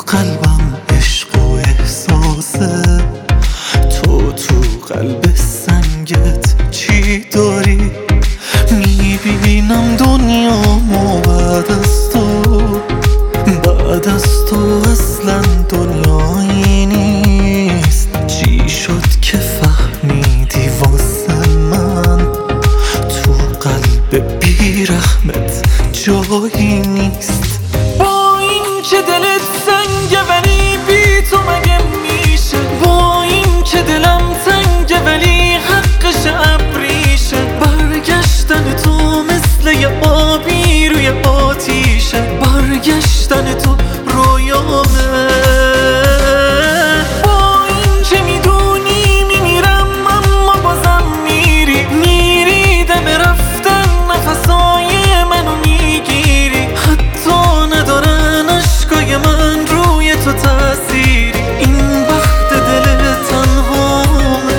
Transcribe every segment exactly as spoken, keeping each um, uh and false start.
قلبم عشق و احساسه، تو تو قلب سنگت چی داری؟ میبینم دنیامو بعد از تو، بعد از تو اصلا دنیایی نیست. چی شد که فهمیدی واسه من تو قلب بیرحمت جایی نیست؟ با این که دلت سنگه ولی بی تو مگه میشه؟ با این که دلم تنگه ولی حقش ابریشه؟ برگشتن تو مثل یه آبی روی آتیشه، برگشتن تو رویامه. با این که میدونی میمیرم اما بازم میری، میری دم رفتن نفسای منو میگیری، حتی ندارن عشقای من روی تو تأثیری. این وقت دل تنهامه.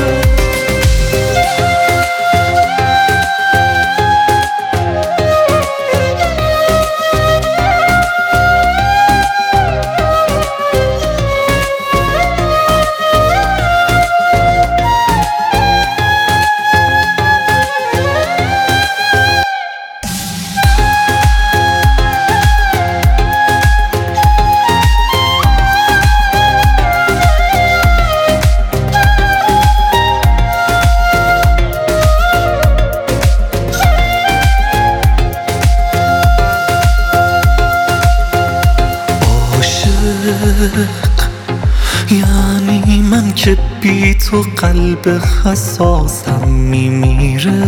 یعنی من که بی تو قلب حساسم میمیره،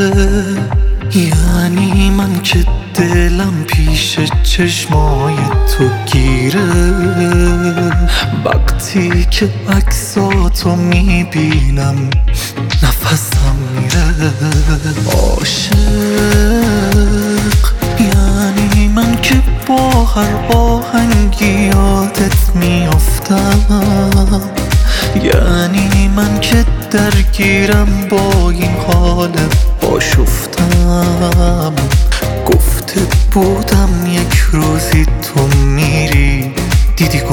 یعنی من که دلم پیش چشمای تو گیره، وقتی که عکساتو میبینم نفسم میره. عاشق یعنی من که با هر آهنگی یادت میافتم، یعنی من که درگیرم با این حال آشفتم. گفته بودم یک روزی تو میری، دیدی